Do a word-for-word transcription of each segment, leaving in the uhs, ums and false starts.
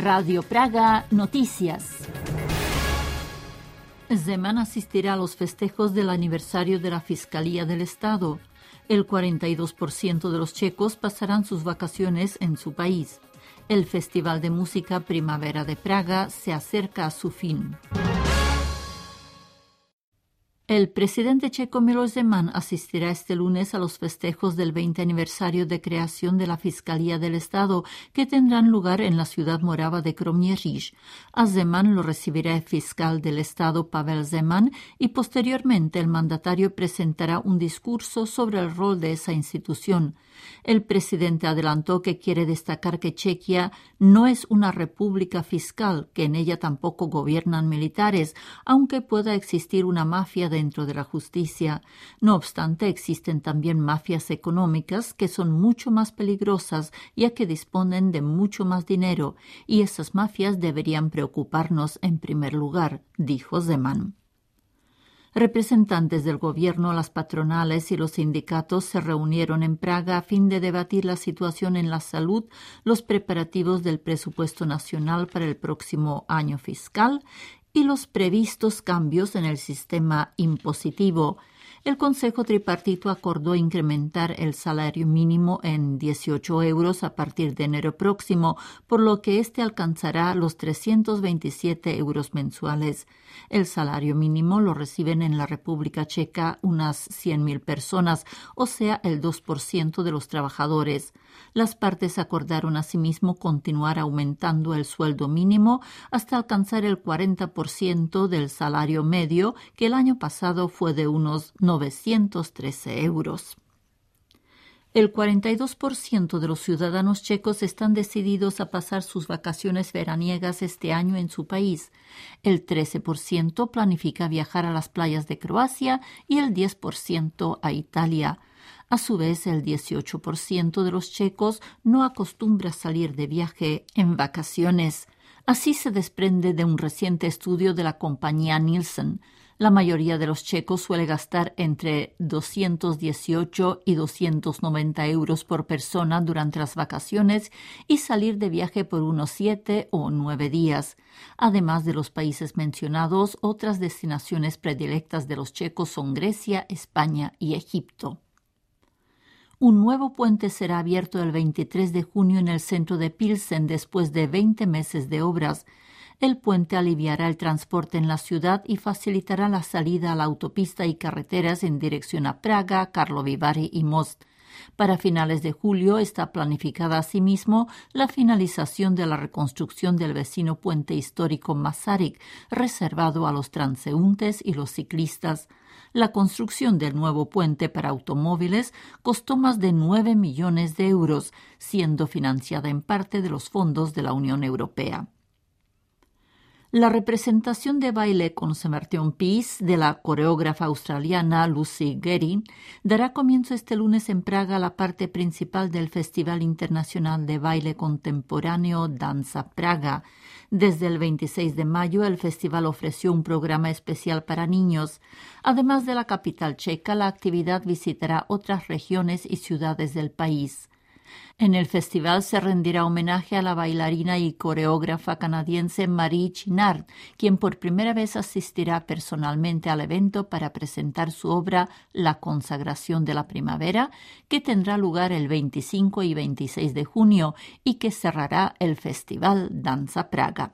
Radio Praga Noticias. Zeman asistirá a los festejos del aniversario de la Fiscalía del Estado. El cuarenta y dos por ciento de los checos pasarán sus vacaciones en su país. El Festival de Música Primavera de Praga se acerca a su fin. El presidente checo Miloš Zeman asistirá este lunes a los festejos del veinte aniversario de creación de la Fiscalía del Estado, que tendrán lugar en la ciudad morava de Kroměříž. A Zeman lo recibirá el fiscal del Estado Pavel Zeman y posteriormente el mandatario presentará un discurso sobre el rol de esa institución. El presidente adelantó que quiere destacar que Chequia no es una república fiscal, que en ella tampoco gobiernan militares, aunque pueda existir una mafia dentro de la justicia. No obstante, existen también mafias económicas que son mucho más peligrosas, ya que disponen de mucho más dinero, y esas mafias deberían preocuparnos en primer lugar, dijo Zeman. Representantes del gobierno, las patronales y los sindicatos se reunieron en Praga a fin de debatir la situación en la salud, los preparativos del presupuesto nacional para el próximo año fiscal y los previstos cambios en el sistema impositivo. El Consejo Tripartito acordó incrementar el salario mínimo en dieciocho euros a partir de enero próximo, por lo que este alcanzará los trescientos veintisiete euros mensuales. El salario mínimo lo reciben en la República Checa unas cien mil personas, o sea, el dos por ciento de los trabajadores. Las partes acordaron asimismo continuar aumentando el sueldo mínimo hasta alcanzar el cuarenta por ciento del salario medio, que el año pasado fue de unos novecientos trece euros. El cuarenta y dos por ciento de los ciudadanos checos están decididos a pasar sus vacaciones veraniegas este año en su país. El trece por ciento planifica viajar a las playas de Croacia y el diez por ciento a Italia. A su vez, el dieciocho por ciento de los checos no acostumbra salir de viaje en vacaciones. Así se desprende de un reciente estudio de la compañía Nielsen. La mayoría de los checos suele gastar entre doscientos dieciocho y doscientos noventa euros por persona durante las vacaciones y salir de viaje por unos siete o nueve días. Además de los países mencionados, otras destinaciones predilectas de los checos son Grecia, España y Egipto. Un nuevo puente será abierto el veintitrés de junio en el centro de Pilsen después de veinte meses de obras. El puente aliviará el transporte en la ciudad y facilitará la salida a la autopista y carreteras en dirección a Praga, Karlovy Vary y Most. Para finales de julio está planificada asimismo la finalización de la reconstrucción del vecino puente histórico Masaryk, reservado a los transeúntes y los ciclistas. La construcción del nuevo puente para automóviles costó más de nueve millones de euros, siendo financiada en parte de los fondos de la Unión Europea. La representación de baile Conservation Piece de la coreógrafa australiana Lucy Gehry dará comienzo este lunes en Praga a la parte principal del Festival Internacional de Baile Contemporáneo Danza Praga. Desde el veintiséis de mayo, el festival ofreció un programa especial para niños. Además de la capital checa, la actividad visitará otras regiones y ciudades del país. En el festival se rendirá homenaje a la bailarina y coreógrafa canadiense Marie Chinard, quien por primera vez asistirá personalmente al evento para presentar su obra La consagración de la primavera, que tendrá lugar el veinticinco y veintiséis de junio y que cerrará el Festival Danza Praga.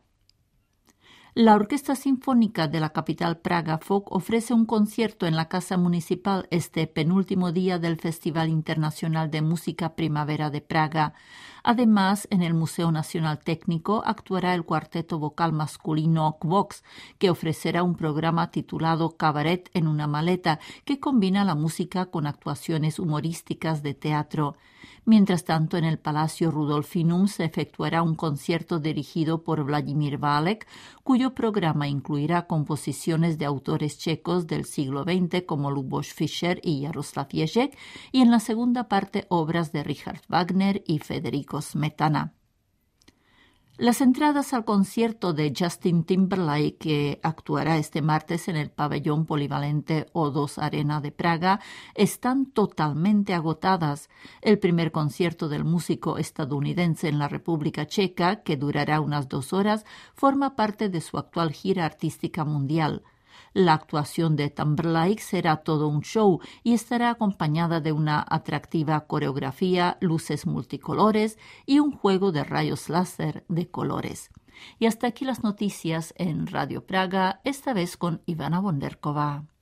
La Orquesta Sinfónica de la capital Praga Folk ofrece un concierto en la Casa Municipal este penúltimo día del Festival Internacional de Música Primavera de Praga. Además, en el Museo Nacional Técnico actuará el cuarteto vocal masculino Kvox, que ofrecerá un programa titulado Cabaret en una maleta, que combina la música con actuaciones humorísticas de teatro. Mientras tanto, en el Palacio Rudolfinum se efectuará un concierto dirigido por Vladimír Válek, cuyo programa incluirá composiciones de autores checos del siglo veinte como Luboš Fischer y Jaroslav Ježek, y en la segunda parte obras de Richard Wagner y Federico Smetana. Las entradas al concierto de Justin Timberlake, que actuará este martes en el pabellón polivalente O dos Arena de Praga, están totalmente agotadas. El primer concierto del músico estadounidense en la República Checa, que durará unas dos horas, forma parte de su actual gira artística mundial. La actuación de Timberlake será todo un show y estará acompañada de una atractiva coreografía, luces multicolores y un juego de rayos láser de colores. Y hasta aquí las noticias en Radio Praga, esta vez con Ivana Bonderkova.